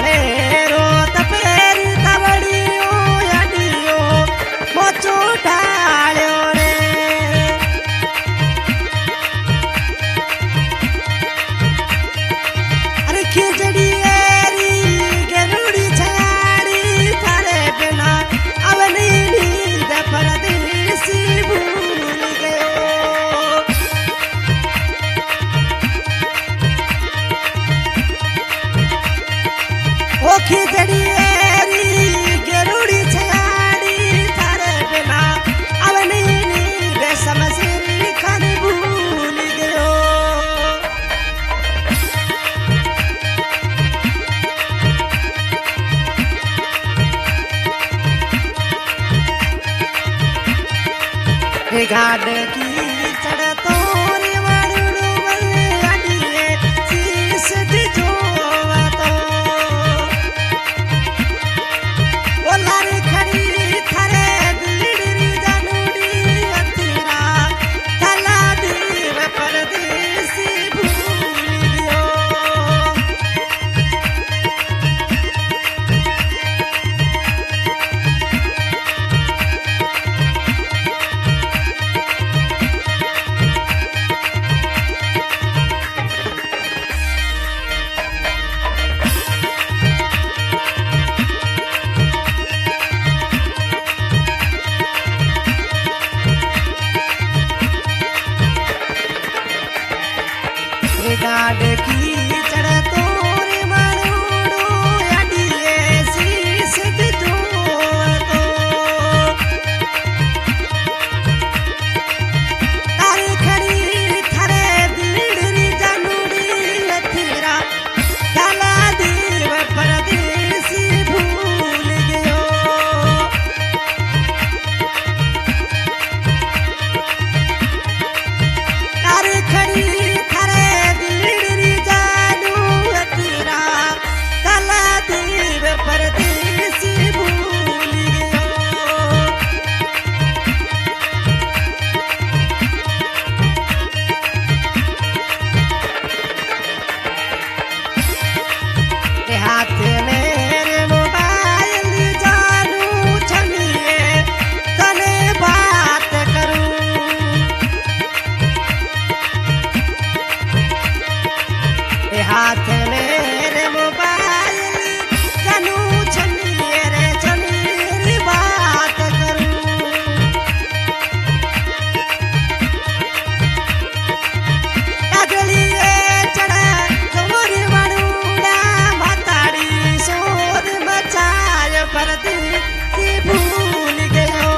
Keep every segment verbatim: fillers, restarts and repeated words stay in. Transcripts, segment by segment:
रो तपेरी तवड़ियो audio मोचो ढाल्यो रे अरे खिचड़ी एरी गेरुड़ी छाड़ी थारे बिना अवनी नींद परदेसी भूल गयो ओ खिचड़ी एरी गेरुड़ी छाड़ी थारे बिना अवनी नींद समसिरी खान भूल गयो घाट की चढ़ तोरी वरुड़ू अडिये शीश जोवतो ओ लारी खड़ी थारे दिलड़ी जानुड़ी अतीरा थला दीव परदेसी भूल गयो गाड़ की चढ़ तोरे मरुड़ो अडिये शीश जोवतो तारी खड़ी थारे दिलड़ी जानुड़ी अथीरा थला दीव परदेसी भूल गयो तारी खड़ी थारे दिलड़ी जानु अतीरा थला दीव परदेसी भूल गयो के हाथ मेरे मोबाइल जानू छनिए तने बात करूं के हाथ मेरे मोबाइल जानू छनिए रे छनिए बात करूं अगलिए चढ़ा तोरी वरुड़ा माताड़ी शोर मचाय परदेसी भूल गयो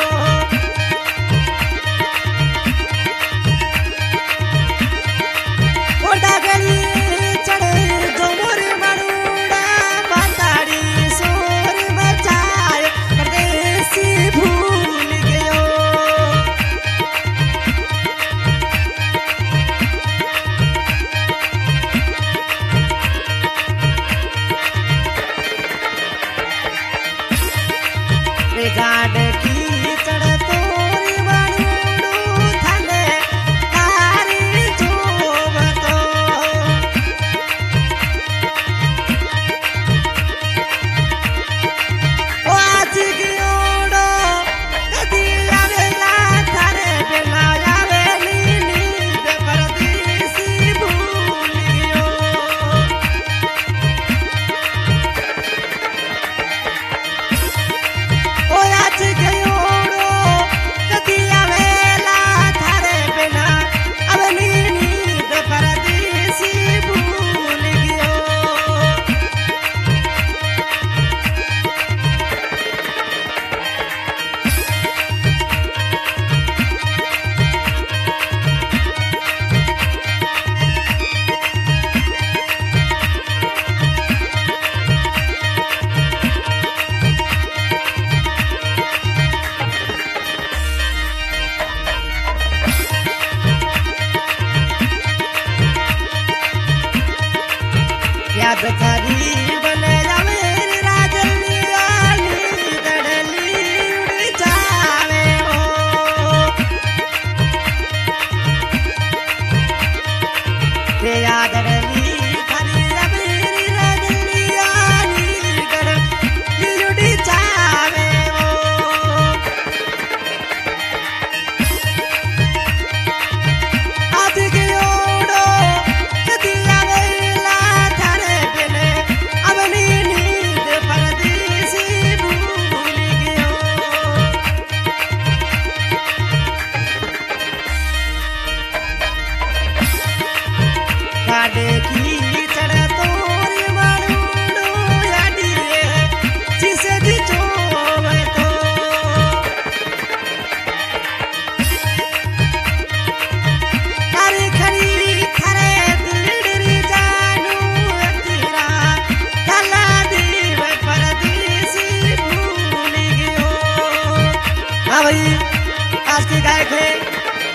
ओ डगलिए चढ़े तोरी वरुड़ा माताड़ी शोर मचाय परदेसी भूल गयो गाड़ की चढ़ तोरी वरुड़ू थले तारी जोवतो ओ आज गियोड़ो कदी आवेला थारे बिना आवेली नींद परदेसी भूल गयो ओ आज गयोड़ो कदी आवेला थारे बिना अवनी नींद परदेसी भूल गयो याद थारी बने जावे रे राजलिया दड़ली उड़ जावे हो ते याद दड़ली थारी जावे रे राजलिया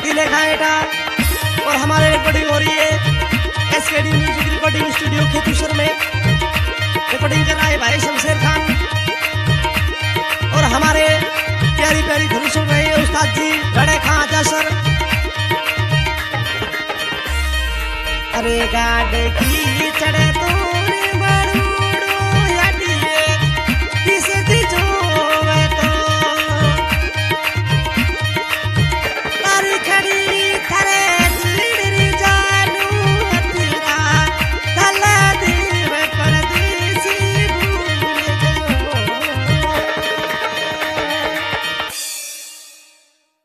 मेहंदी लेखा एटा और हमारे रिकॉर्डिंग हो रही है SKD music recording studio Khetusar में। रिकॉर्डिंग कर रहा है भाई शमशेर खान और हमारे प्यारी प्यारी धुन सुन रहे हैं उस्ताद जी बड़े खां आजा सर। अरे गाड़ की चढ़े